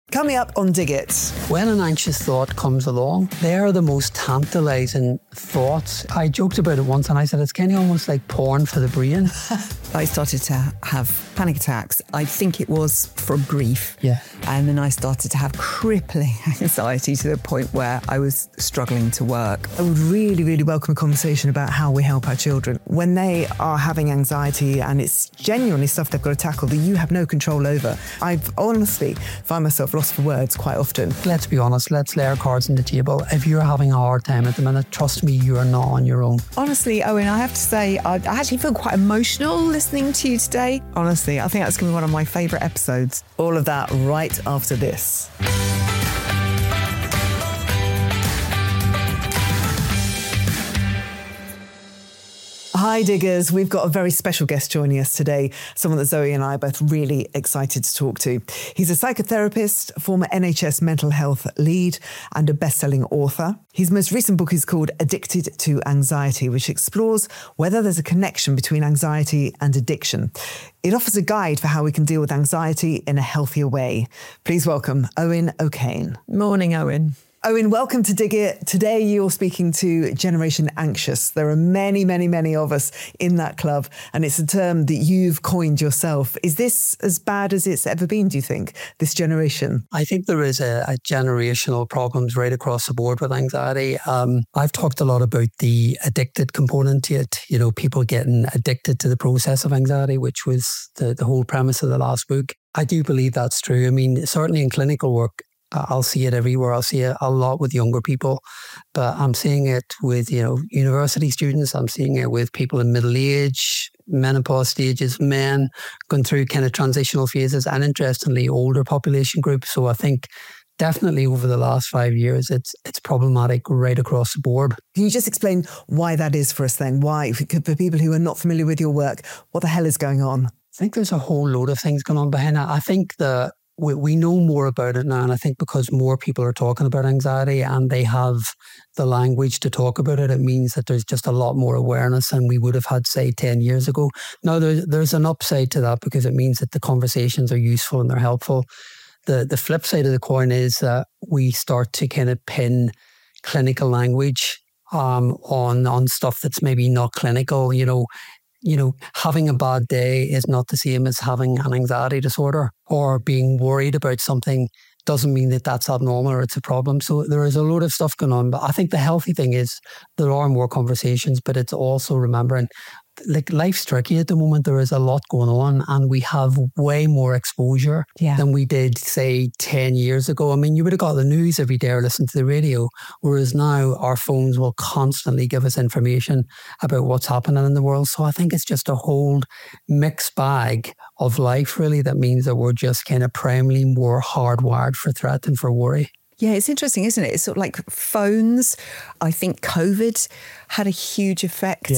Coming up on Dig It. When an anxious thought comes along, they are the most tantalising thoughts. I joked about it once and I said it's kind of almost like porn for the brain. I started to have panic attacks. I think it was from grief. Yeah. And then I started to have crippling anxiety to the point where I was struggling to work. I would really, really welcome a conversation about how we help our children when they are having anxiety and it's genuinely stuff they've got to tackle that you have no control over. I've honestly find myself lost for words quite often. Let's be honest, let's lay our cards on the table. If you're having a hard time at the minute, trust me, you are not on your own. Honestly, Owen, I have to say, I actually feel quite emotional listening to you today. Honestly, I think that's going to be one of my favourite episodes. All of that right after this. Hi Diggers, we've got a very special guest joining us today, someone that Zoe and I are both really excited to talk to. He's a psychotherapist, former NHS mental health lead and a best-selling author. His most recent book is called Addicted to Anxiety, which explores whether there's a connection between anxiety and addiction. It offers a guide for how we can deal with anxiety in a healthier way. Please welcome Owen O'Kane. Morning, Owen. Owen, welcome to Dig It. Today you're speaking to Generation Anxious. There are many, many, many of us in that club, and it's a term that you've coined yourself. Is this as bad as it's ever been, do you think, this generation? I think there is a generational problems right across the board with anxiety. I've talked a lot about the addicted component to it, you know, people getting addicted to the process of anxiety, which was the whole premise of the last book. I do believe that's true. I mean, certainly in clinical work, I'll see it everywhere. I'll see it a lot with younger people, but I'm seeing it with, you know, university students. I'm seeing it with people in middle age, menopause stages, men going through kind of transitional phases, and interestingly, older population groups. So I think definitely over the last 5 years, it's problematic right across the board. Can you just explain why that is for us then? Why, for people who are not familiar with your work, what the hell is going on? I think there's a whole load of things going on behind that. I think that we know more about it now, and I think because more people are talking about anxiety and they have the language to talk about it, it means that there's just a lot more awareness than we would have had, say, 10 years ago. Now, there's an upside to that because it means that the conversations are useful and they're helpful. The flip side of the coin is that we start to kind of pin clinical language on stuff that's maybe not clinical. You know, having a bad day is not the same as having an anxiety disorder, or being worried about something doesn't mean that that's abnormal or it's a problem. So there is a load of stuff going on. But I think the healthy thing is there are more conversations, but it's also remembering, like, life's tricky at the moment. There is a lot going on and we have way more exposure than we did, say, 10 years ago. I mean, you would have got the news every day or listened to the radio, whereas now our phones will constantly give us information about what's happening in the world. So I think it's just a whole mixed bag of life, really, that means that we're just kind of primarily more hardwired for threat and for worry. Yeah, it's interesting, isn't it? It's sort of like phones. I think COVID had a huge effect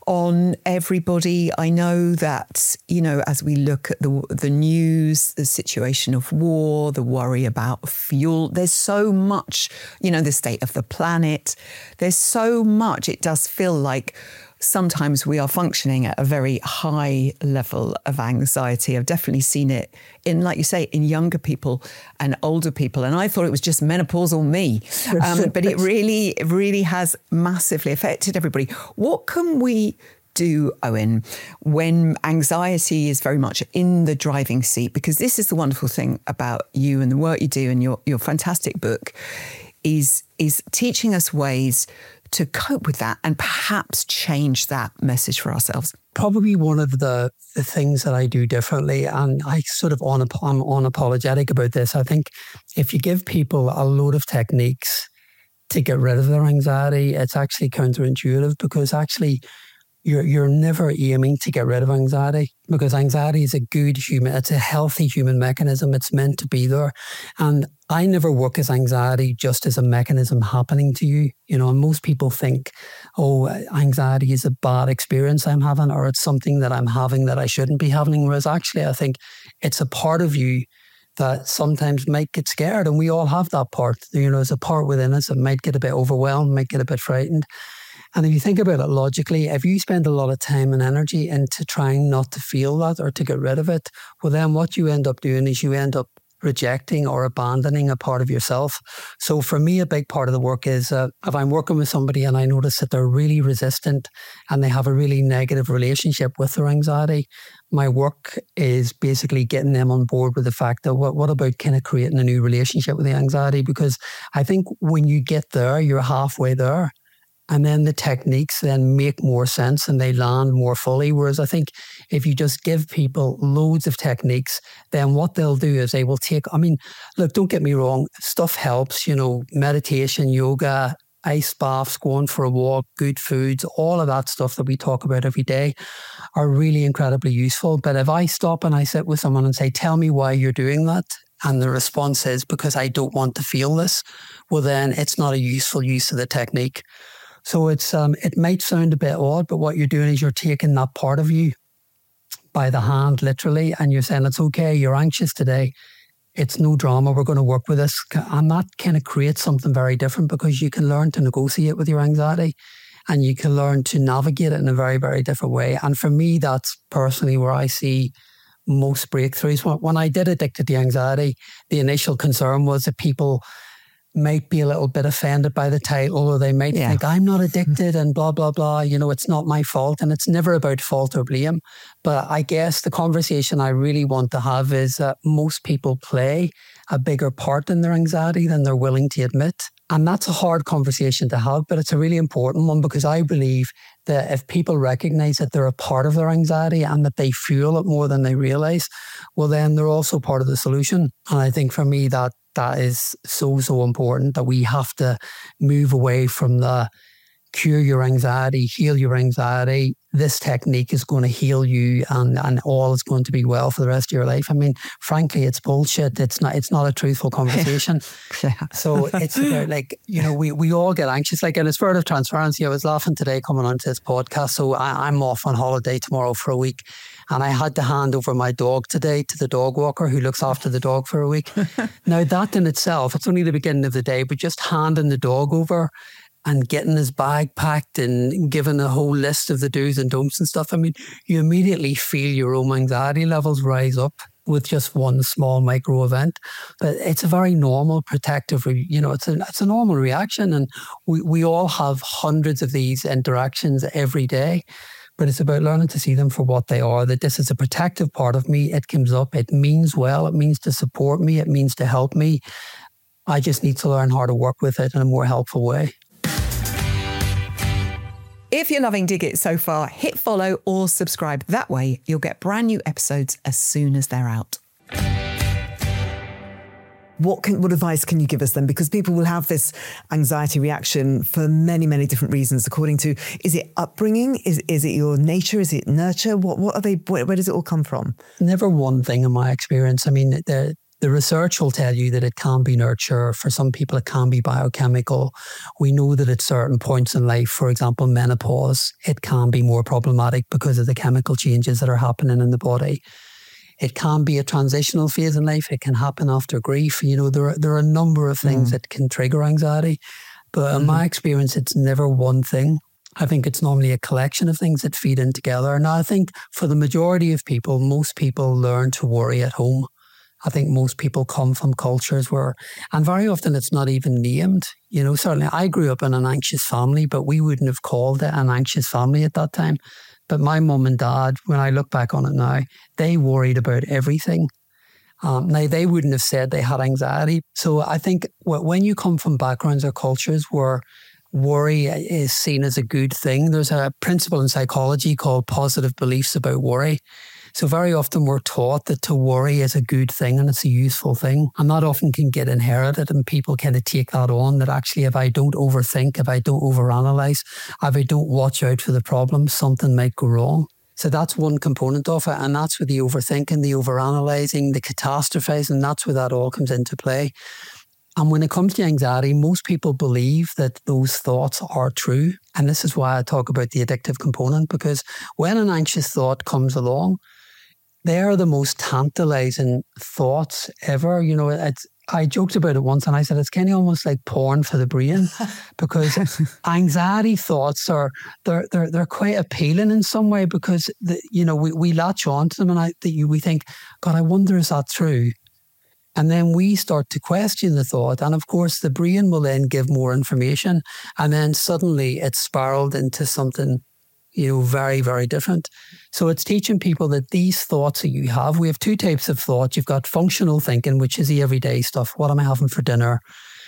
on everybody. I know that, you know, as we look at the news, the situation of war, the worry about fuel, there's so much, you know, the state of the planet. There's so much. It does feel like sometimes we are functioning at a very high level of anxiety. I've definitely seen it in, like you say, in younger people and older people. And I thought it was just menopausal me. But it really has massively affected everybody. What can we do, Owen, when anxiety is very much in the driving seat? Because this is the wonderful thing about you and the work you do, and your fantastic book is teaching us ways to cope with that and perhaps change that message for ourselves. Probably one of the things that I do differently, and I sort of I'm unapologetic about this. I think if you give people a load of techniques to get rid of their anxiety, it's actually counterintuitive, because actually you're never aiming to get rid of anxiety, because anxiety is it's a healthy human mechanism. It's meant to be there. And I never work as anxiety just as a mechanism happening to you. You know, and most people think, oh, anxiety is a bad experience I'm having, or it's something that I'm having that I shouldn't be having. Whereas actually I think it's a part of you that sometimes might get scared. And we all have that part. You know, there's a part within us that might get a bit overwhelmed, might get a bit frightened. And if you think about it logically, if you spend a lot of time and energy into trying not to feel that or to get rid of it, well, then what you end up doing is you end up rejecting or abandoning a part of yourself. So for me, a big part of the work is if I'm working with somebody and I notice that they're really resistant and they have a really negative relationship with their anxiety, my work is basically getting them on board with the fact that what about kind of creating a new relationship with the anxiety? Because I think when you get there, you're halfway there. And then the techniques then make more sense and they land more fully. Whereas I think if you just give people loads of techniques, then what they'll do is they will take, look, don't get me wrong, stuff helps, meditation, yoga, ice baths, going for a walk, good foods, all of that stuff that we talk about every day are really incredibly useful. But if I stop and I sit with someone and say, tell me why you're doing that, and the response is because I don't want to feel this, well, then it's not a useful use of the technique. So it might sound a bit odd, but what you're doing is you're taking that part of you by the hand, literally, and you're saying, it's okay, you're anxious today. It's no drama, we're going to work with this. And that kind of creates something very different because you can learn to negotiate with your anxiety and you can learn to navigate it in a very, very different way. And for me, that's personally where I see most breakthroughs. When I did Addicted to Anxiety, the initial concern was that people might be a little bit offended by the title, or they might think I'm not addicted and blah, blah, blah. It's not my fault. And it's never about fault or blame. But I guess the conversation I really want to have is that most people play a bigger part in their anxiety than they're willing to admit. And that's a hard conversation to have, but it's a really important one because I believe that if people recognize that they're a part of their anxiety and that they feel it more than they realize, well, then they're also part of the solution. And I think for me, that is so, so important that we have to move away from the cure your anxiety, heal your anxiety. This technique is going to heal you and all is going to be well for the rest of your life. Frankly, it's bullshit. It's not a truthful conversation. So it's about we all get anxious. In a spirit of transparency, I was laughing today coming onto this podcast. So I'm off on holiday tomorrow for a week. And I had to hand over my dog today to the dog walker who looks after the dog for a week. Now that in itself, it's only the beginning of the day, but just handing the dog over and getting his bag packed and giving a whole list of the do's and don'ts and stuff. You immediately feel your own anxiety levels rise up with just one small micro event. But it's a very normal protective, it's a normal reaction. And we all have hundreds of these interactions every day. But it's about learning to see them for what they are, that this is a protective part of me. It comes up. It means well. It means to support me. It means to help me. I just need to learn how to work with it in a more helpful way. If you're loving Dig It so far, hit follow or subscribe. That way, you'll get brand new episodes as soon as they're out. What advice can you give us then? Because people will have this anxiety reaction for many, many different reasons. According to, is it upbringing? Is it your nature? Is it nurture? What are they? Where does it all come from? Never one thing in my experience. The research will tell you that it can be nurture. For some people, it can be biochemical. We know that at certain points in life, for example, menopause, it can be more problematic because of the chemical changes that are happening in the body. It can be a transitional phase in life. It can happen after grief. There are a number of things that can trigger anxiety. But in my experience, it's never one thing. I think it's normally a collection of things that feed in together. Now, I think for the majority of people, most people learn to worry at home. I think most people come from cultures where, and very often it's not even named. Certainly I grew up in an anxious family, but we wouldn't have called it an anxious family at that time. But my mum and dad, when I look back on it now, they worried about everything. Now, they wouldn't have said they had anxiety. So I think when you come from backgrounds or cultures where worry is seen as a good thing, there's a principle in psychology called positive beliefs about worry. So very often we're taught that to worry is a good thing and it's a useful thing. And that often can get inherited and people kind of take that on, that actually if I don't overthink, if I don't overanalyze, if I don't watch out for the problem, something might go wrong. So that's one component of it. And that's where the overthinking, the overanalyzing, the catastrophizing, that's where that all comes into play. And when it comes to anxiety, most people believe that those thoughts are true. And this is why I talk about the addictive component, because when an anxious thought comes along, they are the most tantalizing thoughts ever. I joked about it once and I said, it's kind of almost like porn for the brain, because anxiety thoughts they're quite appealing in some way, because we latch on to them and we think, God, I wonder, is that true? And then we start to question the thought. And of course, the brain will then give more information. And then suddenly it's spiraled into something, very, very different. So it's teaching people that these thoughts that you have, we have two types of thought. You've got functional thinking, which is the everyday stuff. What am I having for dinner?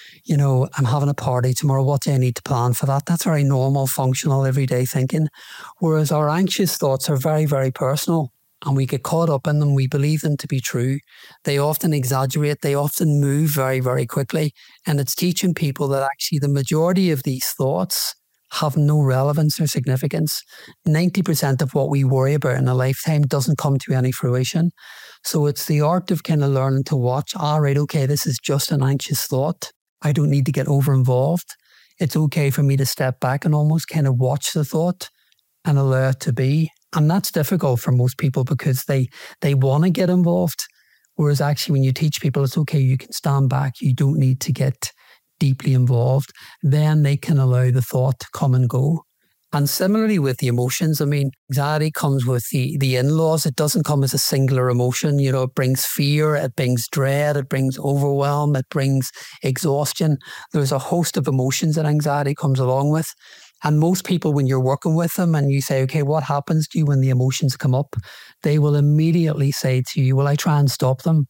I'm having a party tomorrow. What do I need to plan for that? That's very normal, functional, everyday thinking. Whereas our anxious thoughts are very, very personal. And we get caught up in them. We believe them to be true. They often exaggerate. They often move very, very quickly. And it's teaching people that actually the majority of these thoughts have no relevance or significance. 90% of what we worry about in a lifetime doesn't come to any fruition. So it's the art of kind of learning to watch, right, okay, this is just an anxious thought. I don't need to get over involved. It's okay for me to step back and almost kind of watch the thought and allow it to be. And that's difficult for most people because they want to get involved. Whereas actually when you teach people it's okay, you can stand back, you don't need to get deeply involved, then they can allow the thought to come and go. And similarly with the emotions, anxiety comes with the in-laws. It doesn't come as a singular emotion. It brings fear, it brings dread, it brings overwhelm, it brings exhaustion. There's a host of emotions that anxiety comes along with. And most people, when you're working with them and you say, okay, what happens to you when the emotions come up? They will immediately say to you, well, I try and stop them,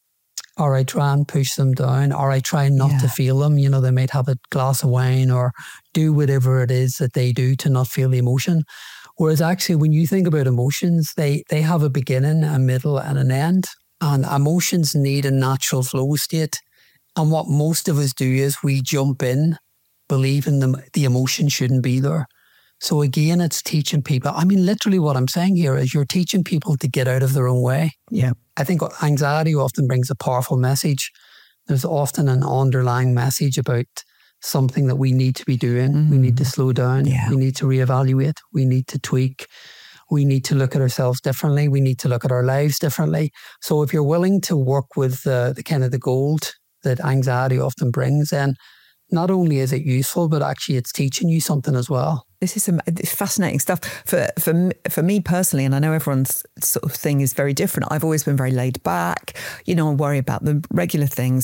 or I try and push them down, or I try not to feel them. They might have a glass of wine or do whatever it is that they do to not feel the emotion. Whereas actually, when you think about emotions, they have a beginning, a middle, and an end. And emotions need a natural flow state. And what most of us do is we jump in, believing the emotion shouldn't be there. So again, it's teaching people. Literally what I'm saying here is you're teaching people to get out of their own way. Yeah. I think anxiety often brings a powerful message. There's often an underlying message about something that we need to be doing. Mm-hmm. We need to slow down. Yeah. We need to reevaluate. We need to tweak. We need to look at ourselves differently. We need to look at our lives differently. So if you're willing to work with the kind of the gold that anxiety often brings, then not only is it useful, but actually it's teaching you something as well. This is some fascinating stuff for me personally, and I know everyone's sort of thing is very different. I've always been very laid back, I worry about the regular things.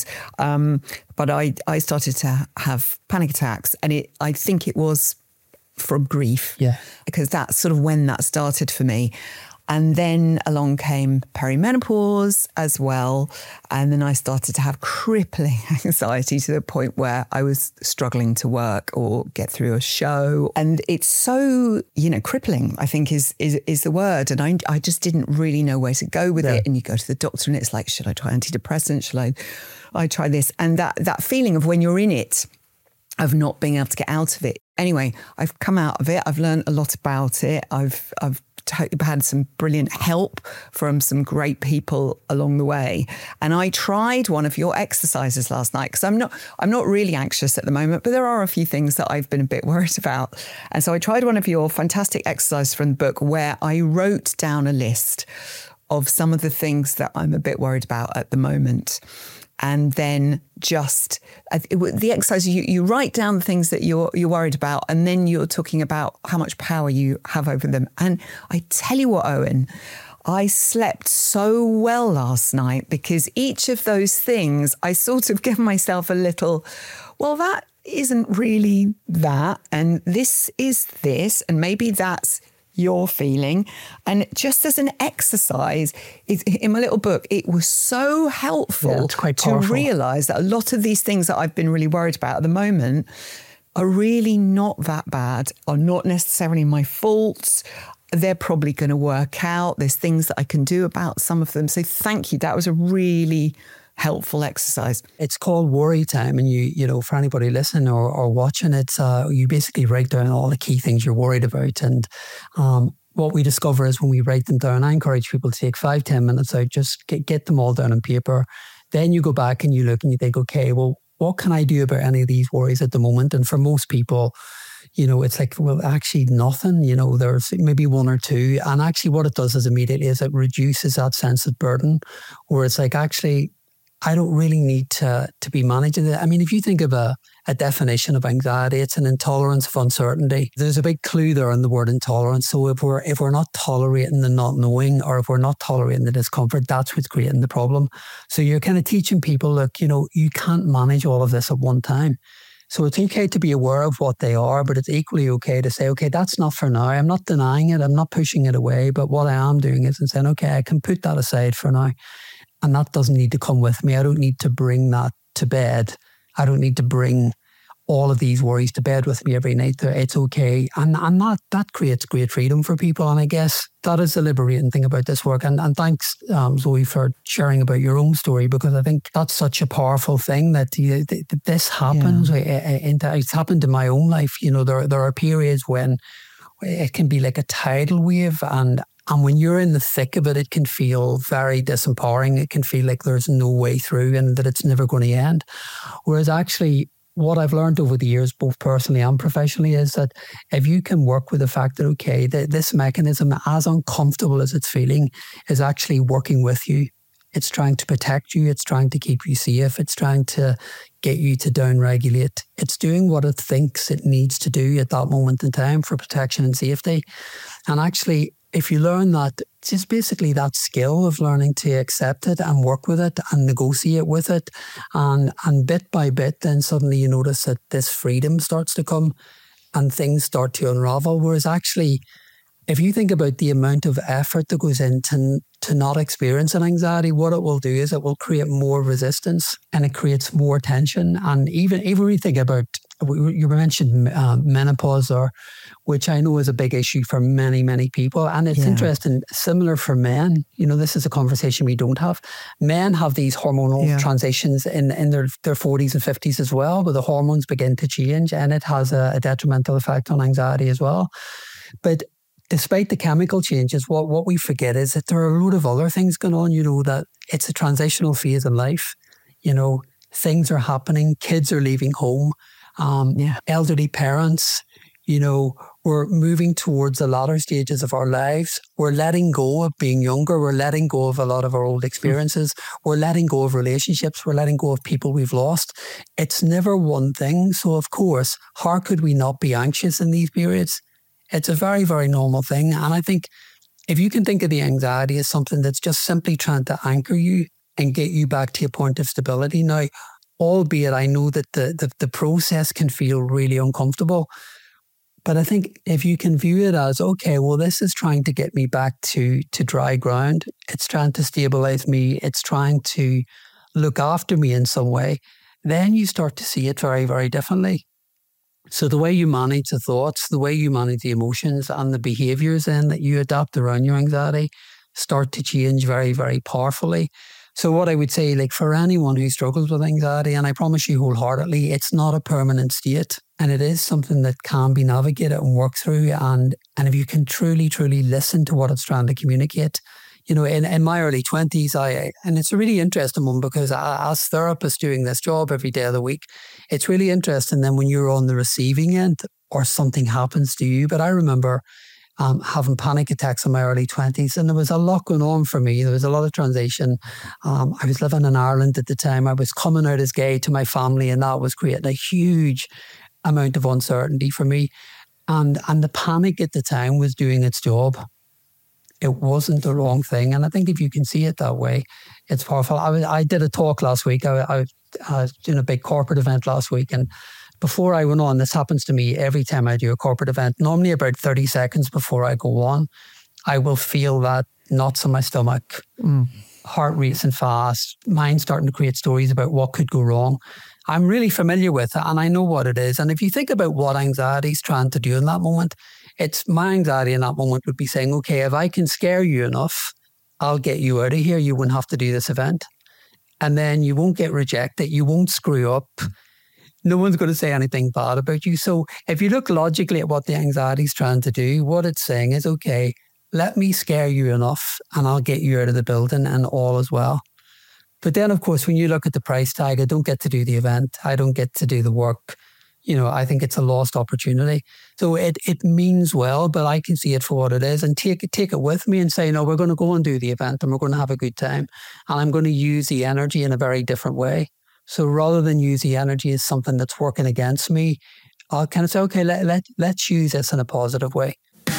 But I started to have panic attacks, and I think it was from grief. Yeah. Because that's sort of when that started for me. And then along came perimenopause as well. And then I started to have crippling anxiety to the point where I was struggling to work or get through a show. And it's so, crippling, I think is the word. And I just didn't really know where to go with it. And you go to the doctor and it's like, should I try antidepressants? Should I try this? And that feeling of when you're in it, of not being able to get out of it. Anyway, I've come out of it. I've learned a lot about it. I've had some brilliant help from some great people along the way. And I tried one of your exercises last night because I'm not really anxious at the moment, but there are a few things that I've been a bit worried about. And so I tried one of your fantastic exercises from the book where I wrote down a list of some of the things that I'm a bit worried about at the moment. And then the exercise, you write down the things that you're worried about, and then you're talking about how much power you have over them. And I tell you what, Owen, I slept so well last night because each of those things, I sort of give myself a little, well, that isn't really that, and this is this, and maybe that's your feeling. And just as an exercise, in my little book, it was so helpful to realise that a lot of these things that I've been really worried about at the moment are really not that bad, are not necessarily my faults. They're probably going to work out. There's things that I can do about some of them. So thank you. That was a really helpful exercise. It's called Worry Time, and you for anybody listening or watching it, you basically write down all the key things you're worried about. And what we discover is when we write them down, I encourage people to take 5-10 minutes out, just get them all down on paper. Then you go back and you look and you think, okay, well, what can I do about any of these worries at the moment? And for most people, it's like, well, actually nothing, there's maybe one or two. And actually what it does is immediately is it reduces that sense of burden, where it's like, actually, I don't really need to be managing it. I mean, if you think of a definition of anxiety, it's an intolerance of uncertainty. There's a big clue there in the word intolerance. So if we're not tolerating the not knowing, or if we're not tolerating the discomfort, that's what's creating the problem. So you're kind of teaching people, look, you can't manage all of this at one time. So it's okay to be aware of what they are, but it's equally okay to say, okay, that's not for now. I'm not denying it. I'm not pushing it away. But what I am doing is I'm saying, okay, I can put that aside for now. And that doesn't need to come with me. I don't need to bring that to bed. I don't need to bring all of these worries to bed with me every night. It's okay. And that creates great freedom for people. And I guess that is the liberating thing about this work. And thanks, Zoe, for sharing about your own story, because I think that's such a powerful thing that this happens. Yeah. It's happened in my own life. There are periods when it can be like a tidal wave, and when you're in the thick of it, it can feel very disempowering. It can feel like there's no way through and that it's never going to end. Whereas actually, what I've learned over the years, both personally and professionally, is that if you can work with the fact that, okay, this mechanism, as uncomfortable as it's feeling, is actually working with you. It's trying to protect you. It's trying to keep you safe. It's trying to get you to downregulate. It's doing what it thinks it needs to do at that moment in time for protection and safety. And actually, if you learn that, just basically that skill of learning to accept it and work with it and negotiate with it, and bit by bit, then suddenly you notice that this freedom starts to come and things start to unravel. Whereas actually, if you think about the amount of effort that goes into not experiencing anxiety, what it will do is it will create more resistance and it creates more tension. And even when you think about, you mentioned menopause, which I know is a big issue for many, many people. And it's interesting, similar for men. This is a conversation we don't have. Men have these hormonal transitions in their 40s and 50s as well, where the hormones begin to change, and it has a detrimental effect on anxiety as well. But despite the chemical changes, what we forget is that there are a load of other things going on, that it's a transitional phase in life. Things are happening, kids are leaving home, elderly parents, we're moving towards the latter stages of our lives. We're letting go of being younger. We're letting go of a lot of our old experiences. We're letting go of relationships. We're letting go of people we've lost. It's never one thing. So of course, how could we not be anxious in these periods? It's a very, very normal thing. And I think if you can think of the anxiety as something that's just simply trying to anchor you and get you back to a point of stability. Now, albeit I know that the process can feel really uncomfortable, but I think if you can view it as, okay, well, this is trying to get me back to dry ground. It's trying to stabilize me. It's trying to look after me in some way. Then you start to see it very, very differently. So the way you manage the thoughts, the way you manage the emotions and the behaviors then that you adapt around your anxiety start to change very, very powerfully. So what I would say, like for anyone who struggles with anxiety, and I promise you wholeheartedly, it's not a permanent state, and it is something that can be navigated and worked through. And if you can truly, truly listen to what it's trying to communicate, in my early 20s, and it's a really interesting one because as therapists doing this job every day of the week, it's really interesting then when you're on the receiving end or something happens to you. But I remember having panic attacks in my early 20s, and there was a lot going on for me. There was a lot of transition. I was living in Ireland at the time. I was coming out as gay to my family, and that was creating a huge amount of uncertainty for me. And the panic at the time was doing its job. It wasn't the wrong thing. And I think if you can see it that way, it's powerful. I did a talk last week. I was doing a big corporate event last week, and before I went on, this happens to me every time I do a corporate event, normally about 30 seconds before I go on, I will feel that knots in my stomach, heart racing fast, mind starting to create stories about what could go wrong. I'm really familiar with it and I know what it is. And if you think about what anxiety is trying to do in that moment, it's my anxiety in that moment would be saying, okay, if I can scare you enough, I'll get you out of here. You wouldn't have to do this event. And then you won't get rejected. You won't screw up. No one's going to say anything bad about you. So if you look logically at what the anxiety is trying to do, what it's saying is, okay, let me scare you enough and I'll get you out of the building and all as well. But then, of course, when you look at the price tag, I don't get to do the event. I don't get to do the work. I think it's a lost opportunity. So it means well, but I can see it for what it is and take it with me and say, no, we're going to go and do the event and we're going to have a good time. And I'm going to use the energy in a very different way. So rather than use the energy as something that's working against me, I'll kind of say, okay, let's use this in a positive way.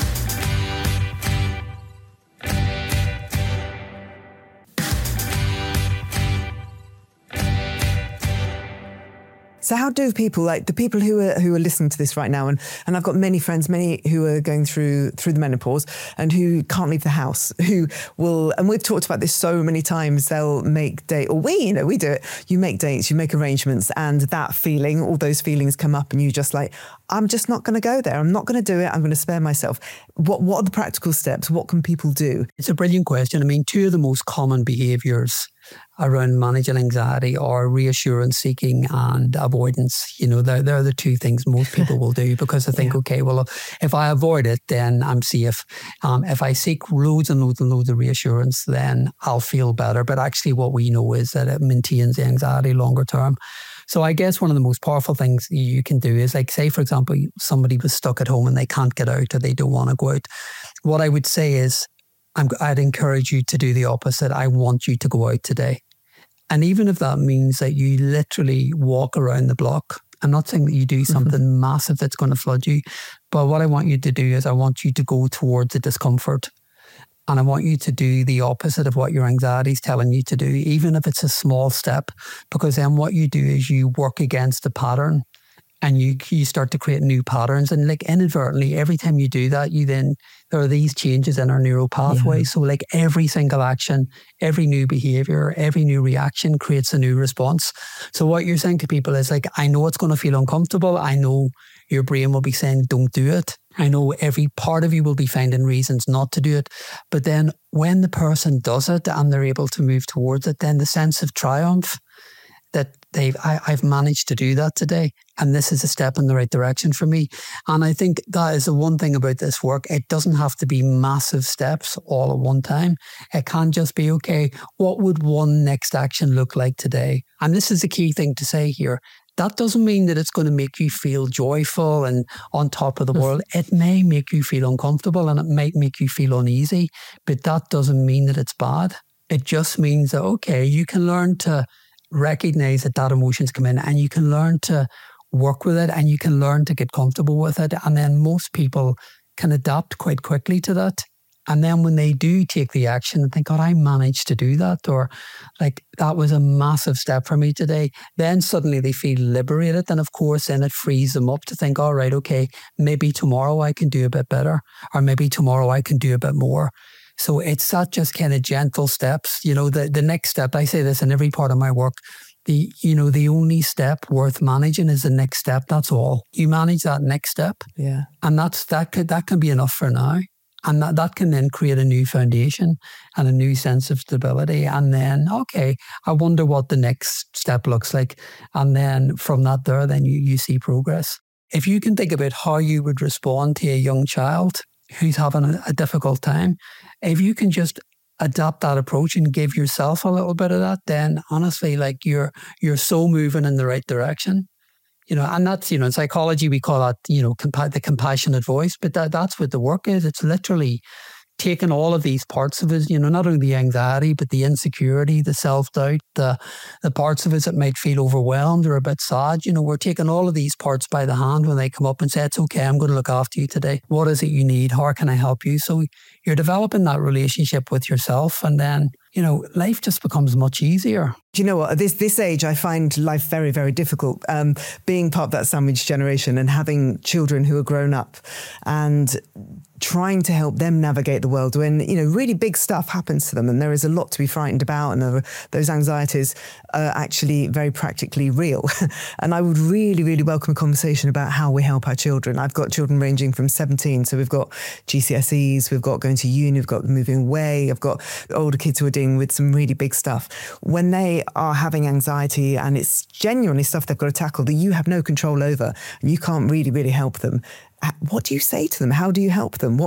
So how do people, like the people who are listening to this right now, and I've got many friends, many who are going through the menopause and who can't leave the house, who will, and we've talked about this so many times, they'll make dates, or we do it, you make dates, you make arrangements, and that feeling, all those feelings come up and you just like, I'm just not going to go there. I'm not going to do it. I'm going to spare myself. What are the practical steps? What can people do? It's a brilliant question. I mean, two of the most common behaviours around managing anxiety are reassurance seeking and avoidance. They're the two things most people will do because they think, okay, well, if I avoid it, then I'm safe. If I seek loads and loads and loads of reassurance, then I'll feel better. But actually what we know is that it maintains the anxiety longer term. So I guess one of the most powerful things you can do is, like, say, for example, somebody was stuck at home and they can't get out or they don't want to go out. What I would say is, I'd encourage you to do the opposite. I want you to go out today. And even if that means that you literally walk around the block, I'm not saying that you do something massive that's going to flood you, but what I want you to do is I want you to go towards the discomfort. And I want you to do the opposite of what your anxiety is telling you to do, even if it's a small step, because then what you do is you work against the pattern and you start to create new patterns. And like inadvertently, every time you do that, there are these changes in our neural pathway. Yeah. So like every single action, every new behavior, every new reaction creates a new response. So what you're saying to people is like, I know it's going to feel uncomfortable. I know your brain will be saying, don't do it. I know every part of you will be finding reasons not to do it. But then when the person does it and they're able to move towards it, then the sense of triumph that I've managed to do that today. And this is a step in the right direction for me. And I think that is the one thing about this work. It doesn't have to be massive steps all at one time. It can just be, okay, what would one next action look like today? And this is the key thing to say here. That doesn't mean that it's going to make you feel joyful and on top of the world. It may make you feel uncomfortable and it might make you feel uneasy, but that doesn't mean that it's bad. It just means that, okay, you can learn to recognize that emotions come in and you can learn to work with it and you can learn to get comfortable with it. And then most people can adapt quite quickly to that. And then when they do take the action and think, God, I managed to do that, or like that was a massive step for me today, then suddenly they feel liberated. And of course, then it frees them up to think, all right, okay, maybe tomorrow I can do a bit better, or maybe tomorrow I can do a bit more. So it's not just kind of gentle steps. The next step, I say this in every part of my work, the only step worth managing is the next step. That's all. You manage that next step. Yeah. And that can be enough for now. And that can then create a new foundation and a new sense of stability. And then, okay, I wonder what the next step looks like. And then from that then you see progress. If you can think about how you would respond to a young child who's having a difficult time, if you can just adapt that approach and give yourself a little bit of that, then honestly, like you're so moving in the right direction. And that's, in psychology, we call that, the compassionate voice, but that's what the work is. It's literally taking all of these parts of us, not only the anxiety, but the insecurity, the self-doubt, the parts of us that might feel overwhelmed or a bit sad. We're taking all of these parts by the hand when they come up and say, it's okay, I'm going to look after you today. What is it you need? How can I help you? So you're developing that relationship with yourself, and then, life just becomes much easier. Do you know what? At this age, I find life very, very difficult. Being part of that sandwich generation and having children who are grown up and trying to help them navigate the world when, really big stuff happens to them and there is a lot to be frightened about, and those anxieties are actually very practically real. And I would really, really welcome a conversation about how we help our children. I've got children ranging from 17, so we've got GCSEs, we've got going to uni, we've got moving away, I've got older kids who are dealing with some really big stuff. When they are having anxiety and it's genuinely stuff they've got to tackle that you have no control over and you can't really, really help them, what do you say to them? How do you help them?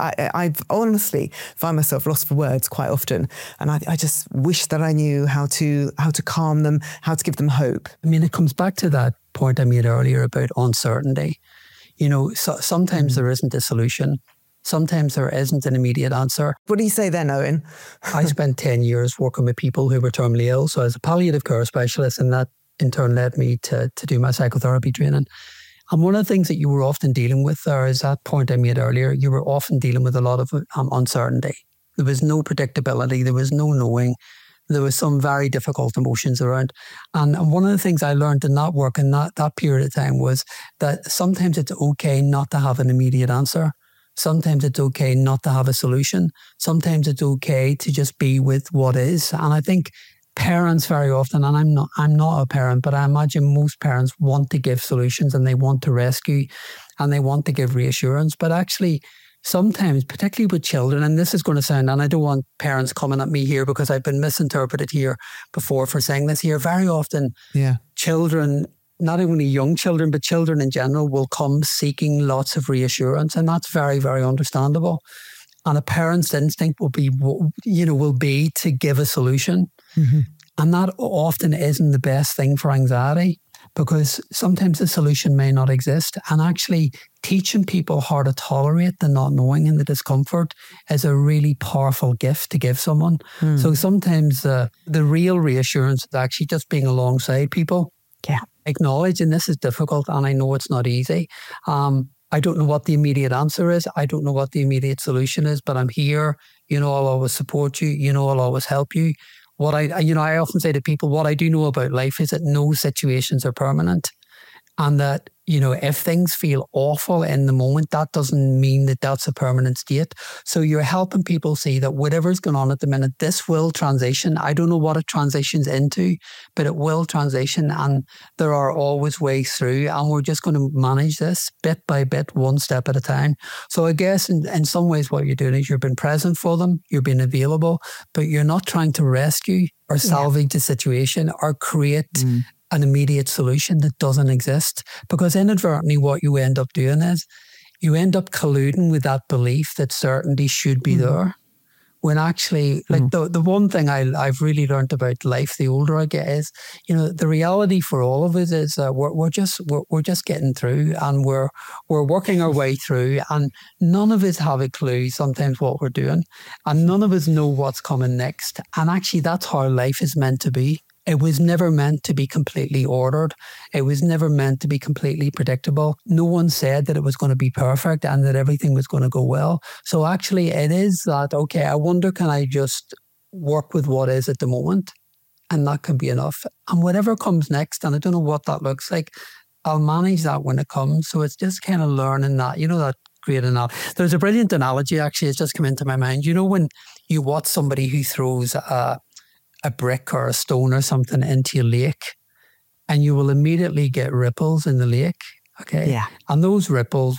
I honestly find myself lost for words quite often, and I just wish that I knew how to calm them, how to give them hope. I mean, it comes back to that point I made earlier about uncertainty. So sometimes there isn't a solution. Sometimes there isn't an immediate answer. What do you say then, Owen? I spent 10 years working with people who were terminally ill. So as a palliative care specialist, and that in turn led me to do my psychotherapy training. And one of the things that you were often dealing with there is that point I made earlier. You were often dealing with a lot of uncertainty. There was no predictability. There was no knowing. There was some very difficult emotions around. And one of the things I learned in that work in that period of time was that sometimes it's okay not to have an immediate answer. Sometimes it's okay not to have a solution. Sometimes it's okay to just be with what is. And I think parents very often, and I'm not a parent, but I imagine most parents want to give solutions and they want to rescue and they want to give reassurance. But actually, sometimes, particularly with children, and this is going to sound, and I don't want parents coming at me here because I've been misinterpreted here before for saying this here, very often children, not only young children, but children in general will come seeking lots of reassurance, and that's very, very understandable. And a parent's instinct will be to give a solution. Mm-hmm. And that often isn't the best thing for anxiety, because sometimes the solution may not exist. And actually teaching people how to tolerate the not knowing and the discomfort is a really powerful gift to give someone. Mm. So sometimes the real reassurance is actually just being alongside people. Yeah. Acknowledging this is difficult and I know it's not easy. I don't know what the immediate answer is. I don't know what the immediate solution is, but I'm here. I'll always support you. I'll always help you. What I often say to people, what I do know about life is that no situations are permanent. And that, if things feel awful in the moment, that doesn't mean that that's a permanent state. So you're helping people see that whatever's going on at the minute, this will transition. I don't know what it transitions into, but it will transition. And there are always ways through. And we're just going to manage this bit by bit, one step at a time. So I guess in some ways what you're doing is you're being present for them, you're being available, but you're not trying to rescue or salvage the situation or create an immediate solution that doesn't exist. Because inadvertently what you end up doing is you end up colluding with that belief that certainty should be there. When actually, the one thing I've really learned about life the older I get is, the reality for all of us is we're just getting through and we're working our way through, and none of us have a clue sometimes what we're doing, and none of us know what's coming next. And actually that's how life is meant to be. It was never meant to be completely ordered. It was never meant to be completely predictable. No one said that it was going to be perfect and that everything was going to go well. So actually it is that, okay, I wonder, can I just work with what is at the moment? And that can be enough. And whatever comes next, and I don't know what that looks like, I'll manage that when it comes. So it's just kind of learning that, that great analogy. There's a brilliant analogy, actually, it's just come into my mind. When you watch somebody who throws a brick or a stone or something into a lake, and you will immediately get ripples in the lake. Okay. Yeah. And those ripples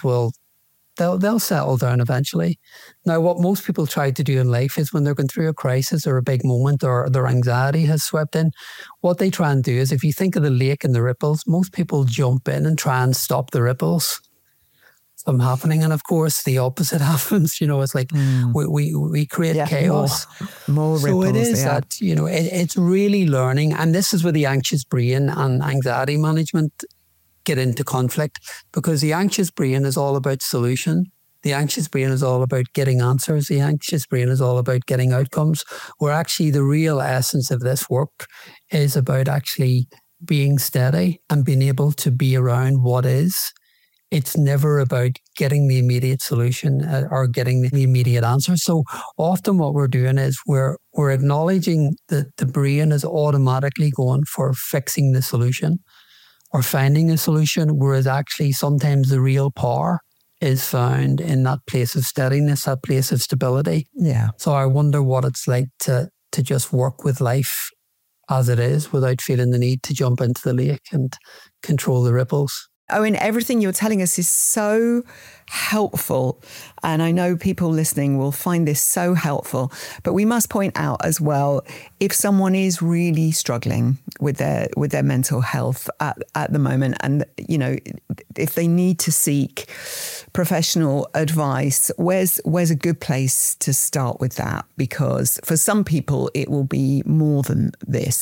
they'll settle down eventually. Now, what most people try to do in life is when they're going through a crisis or a big moment or their anxiety has swept in, what they try and do is, if you think of the lake and the ripples, most people jump in and try and stop the ripples from happening. And of course, the opposite happens. It's like we create chaos. More ripples. So it is that, it's really learning. And this is where the anxious brain and anxiety management get into conflict, because the anxious brain is all about solution. The anxious brain is all about getting answers. The anxious brain is all about getting outcomes, where actually the real essence of this work is about actually being steady and being able to be around what is. It's never about getting the immediate solution or getting the immediate answer. So often what we're doing is we're acknowledging that the brain is automatically going for fixing the solution or finding a solution, whereas actually sometimes the real power is found in that place of steadiness, that place of stability. Yeah. So I wonder what it's like to just work with life as it is without feeling the need to jump into the lake and control the ripples. Owen, everything you're telling us is so helpful. And I know people listening will find this so helpful. But we must point out as well, if someone is really struggling with their mental health at the moment, and, if they need to seek professional advice, where's a good place to start with that? Because for some people, it will be more than this.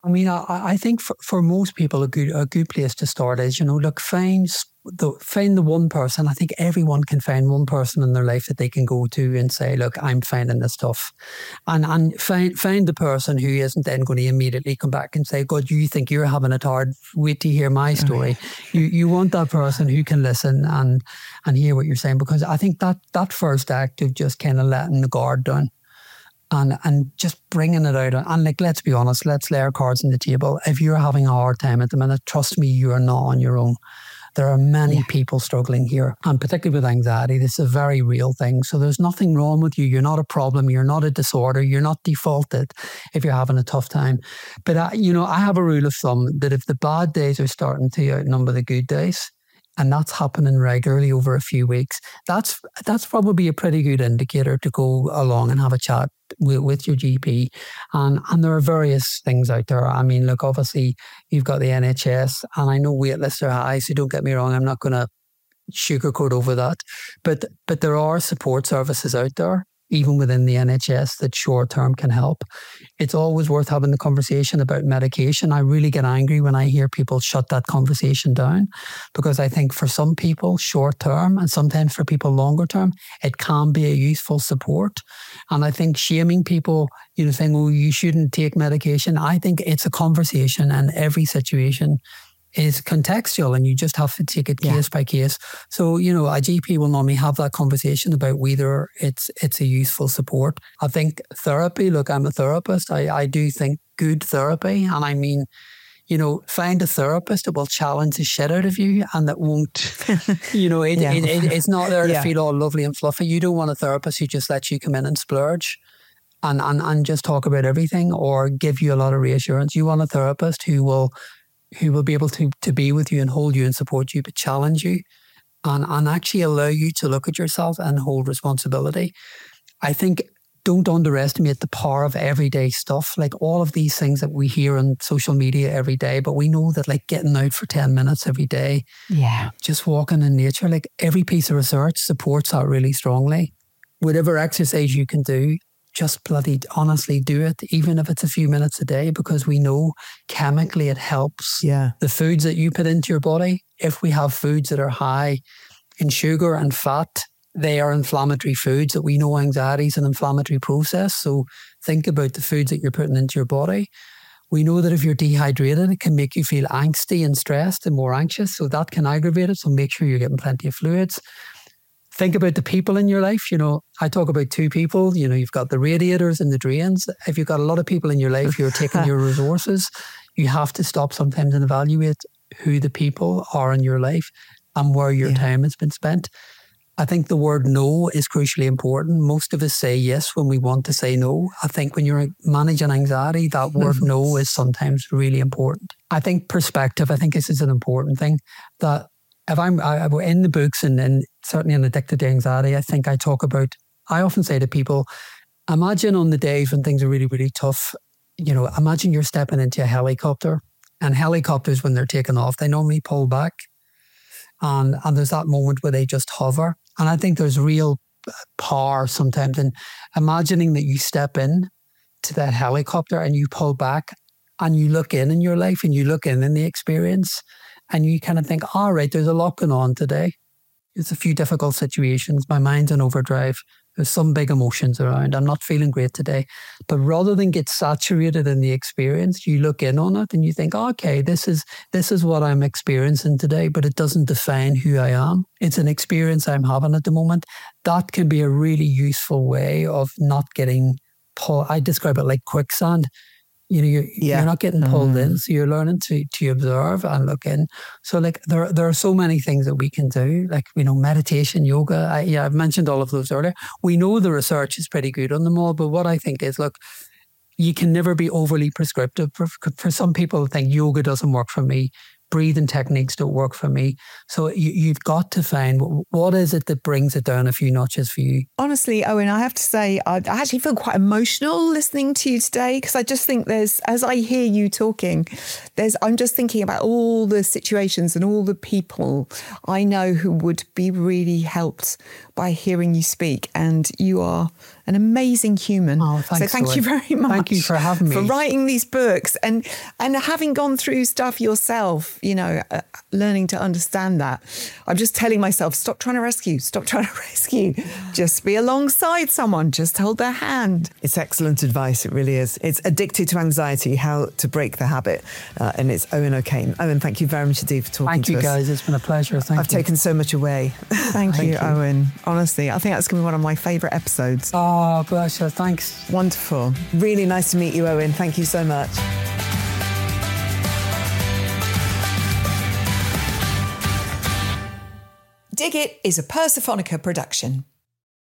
I mean, I think for most people, a good place to start is, look, find the one person. I think everyone can find one person in their life that they can go to and say, look, I'm finding this tough. And find the person who isn't then going to immediately come back and say, God, you think you're having it hard? Wait to hear my story. You want that person who can listen and hear what you're saying, because I think that first act of just kind of letting the guard down and just bringing it out. And like, let's be honest, let's lay our cards on the table. If you're having a hard time at the minute, trust me, you are not on your own. There are many people struggling here, and particularly with anxiety. This is a very real thing. So there's nothing wrong with you. You're not a problem. You're not a disorder. You're not defaulted if you're having a tough time. But, I have a rule of thumb that if the bad days are starting to outnumber the good days, and that's happening regularly over a few weeks, that's probably a pretty good indicator to go along and have a chat with your GP. And there are various things out there. I mean, look, obviously you've got the NHS, and I know wait lists are high, so don't get me wrong, I'm not going to sugarcoat over that. But there are support services out there, even within the NHS, that short term can help. It's always worth having the conversation about medication. I really get angry when I hear people shut that conversation down, because I think for some people, short term, and sometimes for people longer term, it can be a useful support. And I think shaming people, saying, oh, you shouldn't take medication, I think it's a conversation, and every situation is contextual, and you just have to take it case by case. So, a GP will normally have that conversation about whether it's a useful support. I think therapy, look, I'm a therapist. I do think good therapy, and I mean, find a therapist that will challenge the shit out of you and that won't, it's not there to feel all lovely and fluffy. You don't want a therapist who just lets you come in and splurge and just talk about everything or give you a lot of reassurance. You want a therapist who will be able to be with you and hold you and support you, but challenge you and actually allow you to look at yourself and hold responsibility. I think don't underestimate the power of everyday stuff, like all of these things that we hear on social media every day, but we know that like getting out for 10 minutes every day, just walking in nature, like every piece of research supports that really strongly. Whatever exercise you can do, just bloody honestly do it, even if it's a few minutes a day, because we know chemically it helps. The foods that you put into your body, if we have foods that are high in sugar and fat, they are inflammatory foods that we know anxiety is an inflammatory process. So think about the foods that you're putting into your body. We know that if you're dehydrated, it can make you feel angsty and stressed and more anxious. So that can aggravate it. So make sure you're getting plenty of fluids. Think about the people in your life. I talk about two people. You've got the radiators and the drains. If you've got a lot of people in your life who are taking your resources, you have to stop sometimes and evaluate who the people are in your life and where your time has been spent. I think the word no is crucially important. Most of us say yes when we want to say no. I think when you're managing anxiety, that word no is sometimes really important. I think perspective, I think this is an important thing, that if I'm in the books and certainly in Addicted to Anxiety, I think I often say to people, imagine on the days when things are really, really tough, imagine you're stepping into a helicopter, and helicopters, when they're taking off, they normally pull back. And there's that moment where they just hover. And I think there's real power sometimes in imagining that you step in to that helicopter and you pull back and you look in your life and you look in the experience. And you kind of think, all right, there's a lot going on today. There's a few difficult situations. My mind's in overdrive. There's some big emotions around. I'm not feeling great today. But rather than get saturated in the experience, you look in on it and you think, okay, this is what I'm experiencing today, but it doesn't define who I am. It's an experience I'm having at the moment. That can be a really useful way of not getting pulled. I describe it like quicksand. You're not getting pulled in, so you're learning to observe and look in. So like there are so many things that we can do, like meditation, yoga. I've mentioned all of those earlier. We know the research is pretty good on them all, but what I think is, look, you can never be overly prescriptive. For some people, think yoga doesn't work for me. Breathing techniques don't work for me. So you've got to find what is it that brings it down a few notches for you. Honestly, Owen, I have to say, I actually feel quite emotional listening to you today, because I just think as I hear you talking, I'm just thinking about all the situations and all the people I know who would be really helped by hearing you speak. And you are an amazing human. Oh, thanks, so thank you very much. Thank you for having me. For writing these books and having gone through stuff yourself, you know, learning to understand that. I'm just telling myself, stop trying to rescue. Just be alongside someone. Just hold their hand. It's excellent advice. It really is. It's Addicted to Anxiety, How to Break the Habit. And it's Eoin O'Kane. Eoin, thank you very much indeed for talking to us. Thank you, guys. It's been a pleasure. I've taken so much away. Thank you, Eoin. Honestly, I think that's going to be one of my favourite episodes. Oh, bless you. Thanks. Wonderful. Really nice to meet you, Eoin. Thank you so much. Dig It is a Persophonica production.